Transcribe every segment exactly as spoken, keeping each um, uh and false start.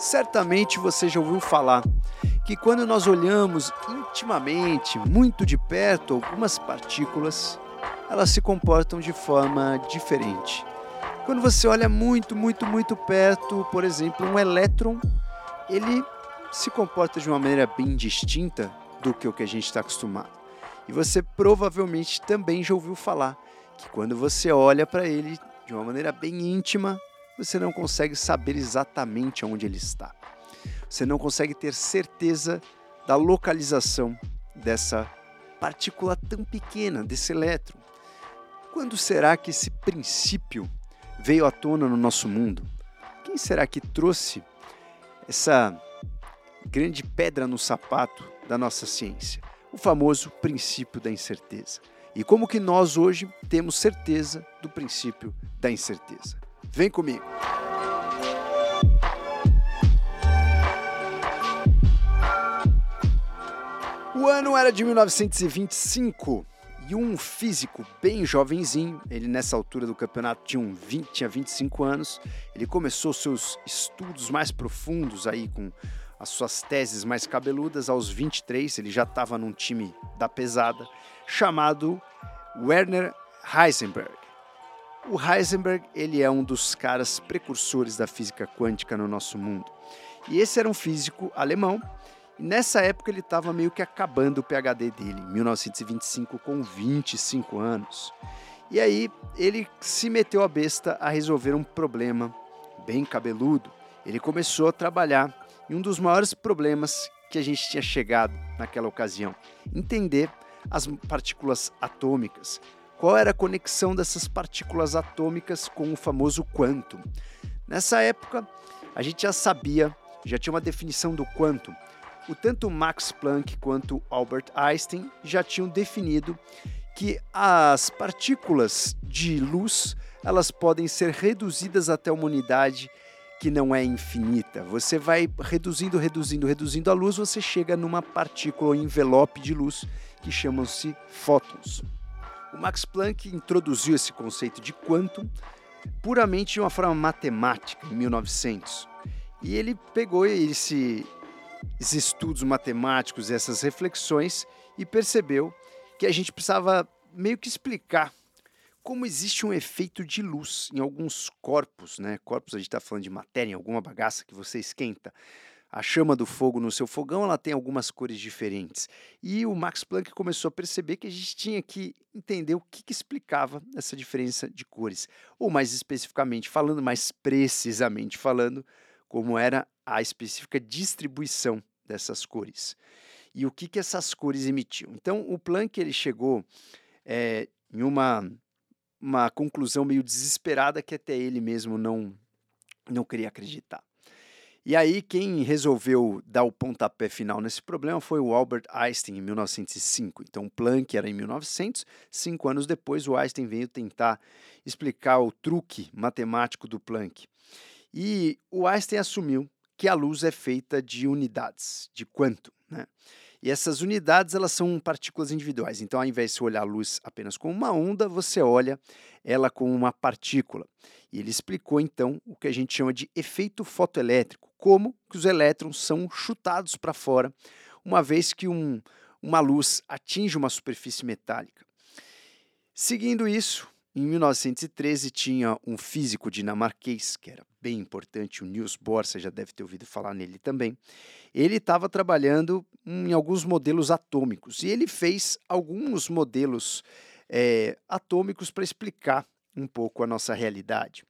Certamente você já ouviu falar que quando nós olhamos intimamente, muito de perto, algumas partículas, elas se comportam de forma diferente. Quando você olha muito, muito, muito perto, por exemplo, um elétron, ele se comporta de uma maneira bem distinta do que o que a gente está acostumado. E você provavelmente também já ouviu falar que quando você olha para ele de uma maneira bem íntima, você não consegue saber exatamente onde ele está. Você não consegue ter certeza da localização dessa partícula tão pequena, desse elétron. Quando será que esse princípio veio à tona no nosso mundo? Quem será que trouxe essa grande pedra no sapato da nossa ciência? O famoso princípio da incerteza. E como que nós hoje temos certeza do princípio da incerteza? Vem comigo! O ano era de mil novecentos e vinte e cinco e um físico bem jovenzinho, ele nessa altura do campeonato tinha, um vinte, tinha vinte e cinco anos, ele começou seus estudos mais profundos aí com as suas teses mais cabeludas aos vinte e três, ele já estava num time da pesada, chamado Werner Heisenberg. O Heisenberg, ele é um dos caras precursores da física quântica no nosso mundo. E esse era um físico alemão, e nessa época ele estava meio que acabando o PhD dele, em mil novecentos e vinte e cinco, com vinte e cinco anos. E aí ele se meteu a besta a resolver um problema bem cabeludo. Ele começou a trabalhar em um dos maiores problemas que a gente tinha chegado naquela ocasião, entender as partículas atômicas. Qual era a conexão dessas partículas atômicas com o famoso quantum? Nessa época, a gente já sabia, já tinha uma definição do quantum. O tanto Max Planck quanto Albert Einstein já tinham definido que as partículas de luz, elas podem ser reduzidas até uma unidade que não é infinita. Você vai reduzindo, reduzindo, reduzindo a luz, você chega numa partícula ou envelope de luz que chamam-se fótons. O Max Planck introduziu esse conceito de quantum puramente de uma forma matemática, em mil e novecentos. E ele pegou esse, esses estudos matemáticos, essas reflexões, e percebeu que a gente precisava meio que explicar como existe um efeito de luz em alguns corpos, né? Corpos, a gente está falando de matéria, em alguma bagaça que você esquenta. A chama do fogo no seu fogão, ela tem algumas cores diferentes. E o Max Planck começou a perceber que a gente tinha que entender o que, que explicava essa diferença de cores. Ou mais especificamente falando, mais precisamente falando, como era a específica distribuição dessas cores. E o que, que essas cores emitiam. Então, o Planck ele chegou é, em uma, uma conclusão meio desesperada que até ele mesmo não, não queria acreditar. E aí quem resolveu dar o pontapé final nesse problema foi o Albert Einstein em mil novecentos e cinco. Então o Planck era em mil e novecentos, cinco anos depois o Einstein veio tentar explicar o truque matemático do Planck. E o Einstein assumiu que a luz é feita de unidades, de quantum, né? E essas unidades, elas são partículas individuais. Então, ao invés de você olhar a luz apenas como uma onda, você olha ela como uma partícula. E ele explicou, então, o que a gente chama de efeito fotoelétrico, como que os elétrons são chutados para fora, uma vez que um, uma luz atinge uma superfície metálica. Seguindo isso, em mil novecentos e treze tinha um físico dinamarquês, que era bem importante, o Niels Bohr, você já deve ter ouvido falar nele também. Ele estava trabalhando em alguns modelos atômicos e ele fez alguns modelos é, atômicos para explicar um pouco a nossa realidade.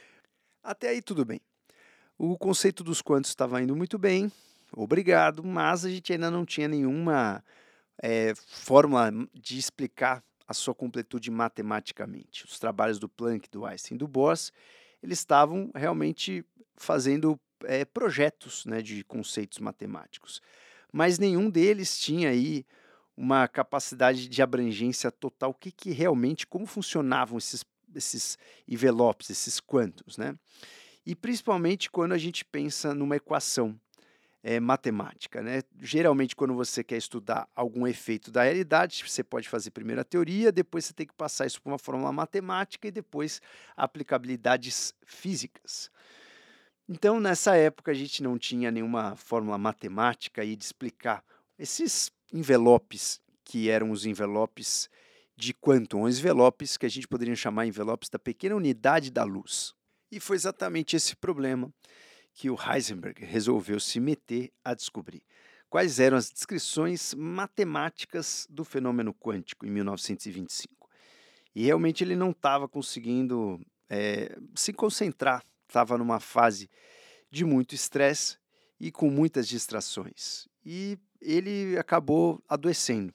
Até aí tudo bem. O conceito dos quantos estava indo muito bem, obrigado, mas a gente ainda não tinha nenhuma é, fórmula de explicar a sua completude matematicamente. Os trabalhos do Planck, do Einstein e do Bohr, eles estavam realmente fazendo é, projetos, né, de conceitos matemáticos, mas nenhum deles tinha aí uma capacidade de abrangência total, o que, que realmente, como funcionavam esses, esses envelopes, esses quantos, né? E principalmente quando a gente pensa numa equação É, matemática, né? Geralmente, quando você quer estudar algum efeito da realidade, você pode fazer primeiro a teoria, depois você tem que passar isso por uma fórmula matemática e depois aplicabilidades físicas. Então, nessa época, a gente não tinha nenhuma fórmula matemática aí de explicar esses envelopes, que eram os envelopes de quantum, os envelopes que a gente poderia chamar envelopes da pequena unidade da luz. E foi exatamente esse problema que o Heisenberg resolveu se meter a descobrir. Quais eram as descrições matemáticas do fenômeno quântico em mil novecentos e vinte e cinco. E realmente ele não estava conseguindo é, se concentrar, estava numa fase de muito estresse e com muitas distrações. E ele acabou adoecendo.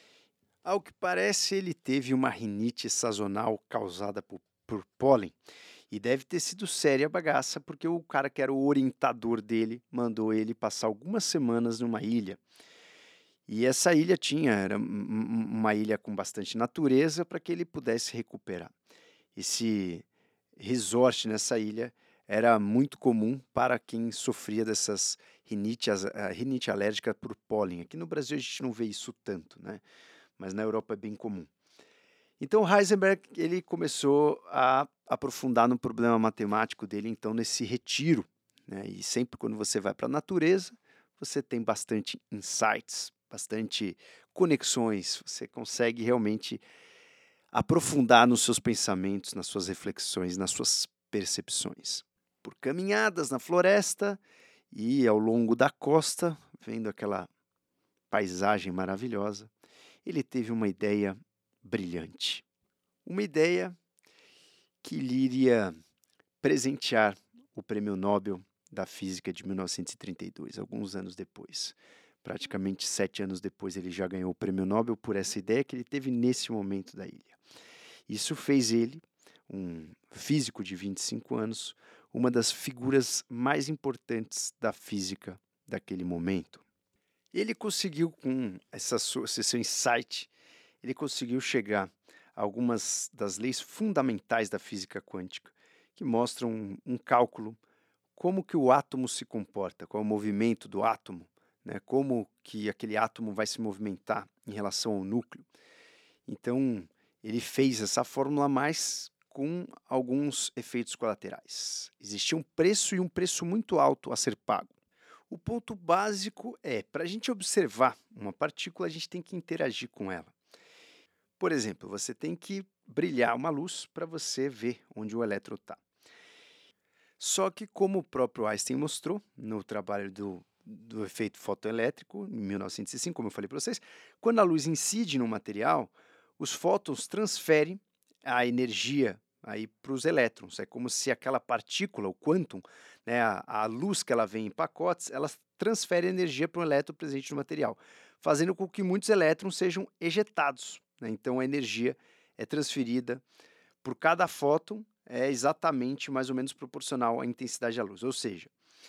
Ao que parece, ele teve uma rinite sazonal causada por, por pólen. E deve ter sido séria a bagaça, porque o cara que era o orientador dele mandou ele passar algumas semanas numa ilha. E essa ilha tinha, era uma ilha com bastante natureza para que ele pudesse recuperar. Esse resort nessa ilha era muito comum para quem sofria dessas rinite, rinite alérgica por pólen. Aqui no Brasil a gente não vê isso tanto, né? Mas na Europa é bem comum. Então Heisenberg ele começou a aprofundar no problema matemático dele, então nesse retiro, né? E sempre quando você vai para a natureza, você tem bastante insights, bastante conexões, você consegue realmente aprofundar nos seus pensamentos, nas suas reflexões, nas suas percepções. Por caminhadas na floresta e ao longo da costa, vendo aquela paisagem maravilhosa, ele teve uma ideia brilhante. Uma ideia que lhe iria presentear o Prêmio Nobel da Física de mil novecentos e trinta e dois, alguns anos depois. Praticamente sete anos depois ele já ganhou o Prêmio Nobel por essa ideia que ele teve nesse momento da ilha. Isso fez ele, um físico de vinte e cinco anos, uma das figuras mais importantes da física daquele momento. Ele conseguiu, com essa sua, esse seu insight, ele conseguiu chegar a algumas das leis fundamentais da física quântica, que mostram um, um cálculo como que o átomo se comporta, qual é o movimento do átomo, né, como que aquele átomo vai se movimentar em relação ao núcleo. Então, ele fez essa fórmula, mas com alguns efeitos colaterais. Existia um preço e um preço muito alto a ser pago. O ponto básico é, para a gente observar uma partícula, a gente tem que interagir com ela. Por exemplo, você tem que brilhar uma luz para você ver onde o elétron está. Só que, como o próprio Einstein mostrou no trabalho do, do efeito fotoelétrico, em mil novecentos e cinco, como eu falei para vocês, quando a luz incide no material, os fótons transferem a energia para os elétrons. É como se aquela partícula, o quantum, né, a, a luz que ela vem em pacotes, ela transfere energia para o elétron presente no material, fazendo com que muitos elétrons sejam ejetados. Né? Então a energia é transferida por cada fóton, é exatamente mais ou menos proporcional à intensidade da luz. Ou seja,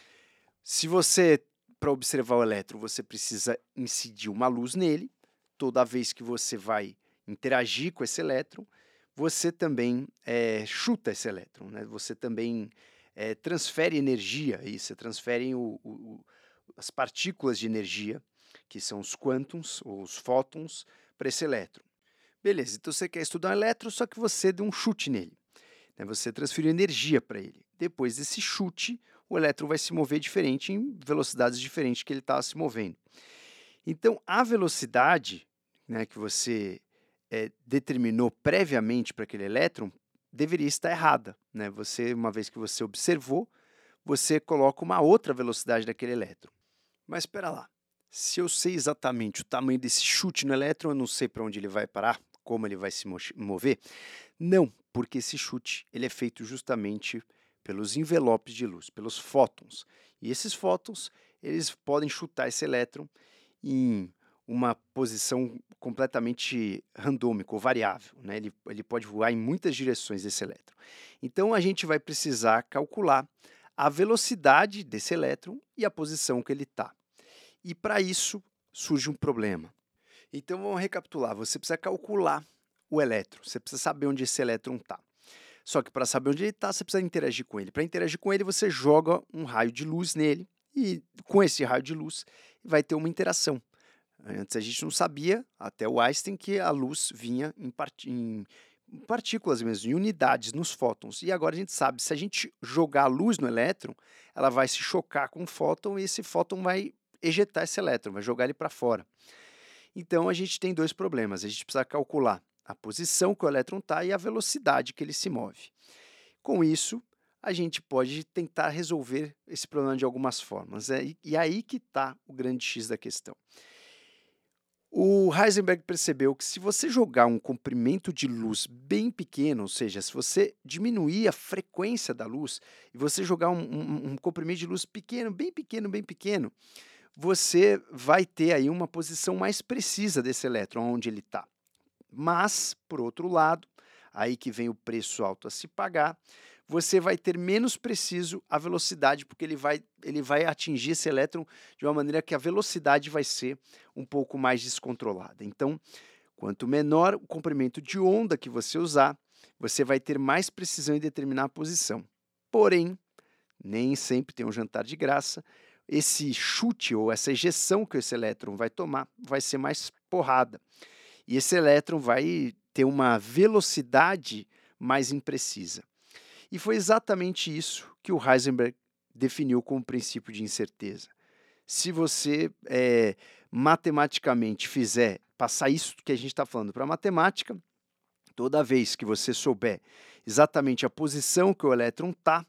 se você, para observar o elétron, você precisa incidir uma luz nele, toda vez que você vai interagir com esse elétron, você também é, chuta esse elétron, né? Você também é, transfere energia, e você transfere o, o, as partículas de energia, que são os quântons, ou os fótons, para esse elétron. Beleza, então você quer estudar um elétron, só que você deu um chute nele. Né? Você transferiu energia para ele. Depois desse chute, o elétron vai se mover diferente, em velocidades diferentes que ele está se movendo. Então, a velocidade, né, que você é, determinou previamente para aquele elétron deveria estar errada. Né? Você, uma vez que você observou, você coloca uma outra velocidade daquele elétron. Mas espera lá, se eu sei exatamente o tamanho desse chute no elétron, eu não sei para onde ele vai parar, como ele vai se mover? Não, porque esse chute ele é feito justamente pelos envelopes de luz, pelos fótons. E esses fótons eles podem chutar esse elétron em uma posição completamente randômica ou variável. Né? Ele, ele pode voar em muitas direções, esse elétron. Então, a gente vai precisar calcular a velocidade desse elétron e a posição que ele está. E, para isso, surge um problema. Então, vamos recapitular. Você precisa calcular o elétron. Você precisa saber onde esse elétron está. Só que, para saber onde ele está, você precisa interagir com ele. Para interagir com ele, você joga um raio de luz nele. E, com esse raio de luz, vai ter uma interação. Antes a gente não sabia, até o Einstein, que a luz vinha em, part... em partículas mesmo, em unidades nos fótons. E agora a gente sabe, se a gente jogar a luz no elétron, ela vai se chocar com o fóton e esse fóton vai ejetar esse elétron, vai jogar ele para fora. Então a gente tem dois problemas, a gente precisa calcular a posição que o elétron está e a velocidade que ele se move. Com isso, a gente pode tentar resolver esse problema de algumas formas. É, e aí que está o grande X da questão. O Heisenberg percebeu que se você jogar um comprimento de luz bem pequeno, ou seja, se você diminuir a frequência da luz e você jogar um, um, um comprimento de luz pequeno, bem pequeno, bem pequeno, você vai ter aí uma posição mais precisa desse elétron, onde ele está. Mas, por outro lado, aí que vem o preço alto a se pagar, você vai ter menos preciso a velocidade, porque ele vai, ele vai atingir esse elétron de uma maneira que a velocidade vai ser um pouco mais descontrolada. Então, quanto menor o comprimento de onda que você usar, você vai ter mais precisão em determinar a posição. Porém, nem sempre tem um jantar de graça. Esse chute ou essa ejeção que esse elétron vai tomar vai ser mais porrada. E esse elétron vai ter uma velocidade mais imprecisa. E foi exatamente isso que o Heisenberg definiu como princípio de incerteza. Se você é, matematicamente fizer, passar isso que a gente está falando para a matemática, toda vez que você souber exatamente a posição que o elétron está,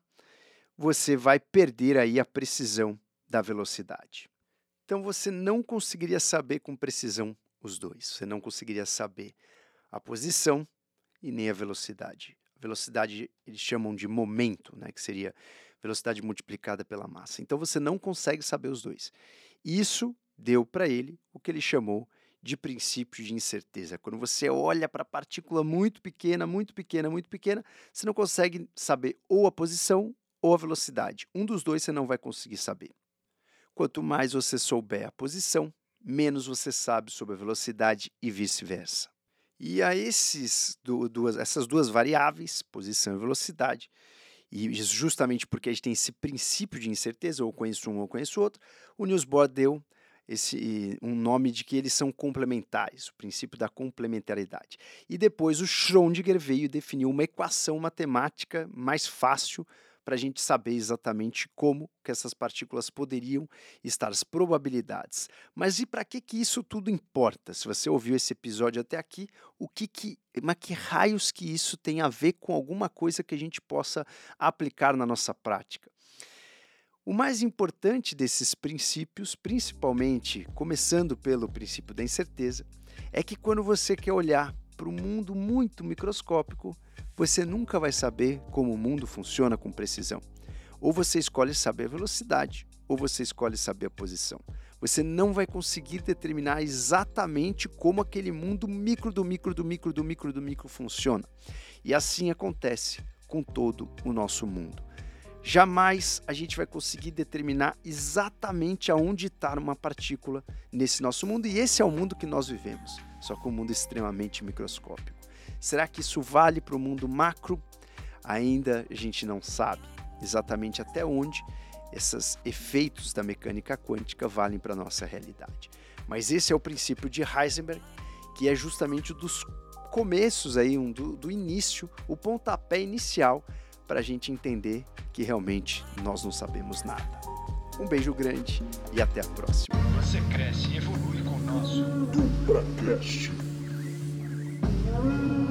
você vai perder aí a precisão da velocidade. Então você não conseguiria saber com precisão os dois. Você não conseguiria saber a posição e nem a velocidade. Velocidade eles chamam de momento, né, que seria velocidade multiplicada pela massa. Então você não consegue saber os dois. Isso deu para ele o que ele chamou de princípio de incerteza. Quando você olha para a partícula muito pequena, muito pequena, muito pequena, você não consegue saber ou a posição ou a velocidade. Um dos dois você não vai conseguir saber. Quanto mais você souber a posição, menos você sabe sobre a velocidade e vice-versa. E a esses, du, duas, essas duas variáveis, posição e velocidade, e justamente porque a gente tem esse princípio de incerteza, ou conheço um ou conheço outro, o Niels Bohr deu esse, um nome de que eles são complementares, o princípio da complementaridade. E depois o Schrödinger veio e definiu uma equação matemática mais fácil para a gente saber exatamente como que essas partículas poderiam estar, as probabilidades. Mas e para que que isso tudo importa? Se você ouviu esse episódio até aqui, o que que, mas que raios que isso tem a ver com alguma coisa que a gente possa aplicar na nossa prática? O mais importante desses princípios, principalmente começando pelo princípio da incerteza, é que quando você quer olhar para um mundo muito microscópico, você nunca vai saber como o mundo funciona com precisão. Ou você escolhe saber a velocidade, ou você escolhe saber a posição. Você não vai conseguir determinar exatamente como aquele mundo micro do micro do micro do micro do micro funciona. E assim acontece com todo o nosso mundo. Jamais a gente vai conseguir determinar exatamente aonde está uma partícula nesse nosso mundo, e esse é o mundo que nós vivemos, só que um mundo extremamente microscópico. Será que isso vale para o mundo macro? Ainda a gente não sabe exatamente até onde esses efeitos da mecânica quântica valem para a nossa realidade. Mas esse é o princípio de Heisenberg, que é justamente dos começos, aí, um, do, do início, o pontapé inicial para a gente entender que realmente nós não sabemos nada. Um beijo grande e até a próxima. Você cresce e evolui com o nosso DupraCast.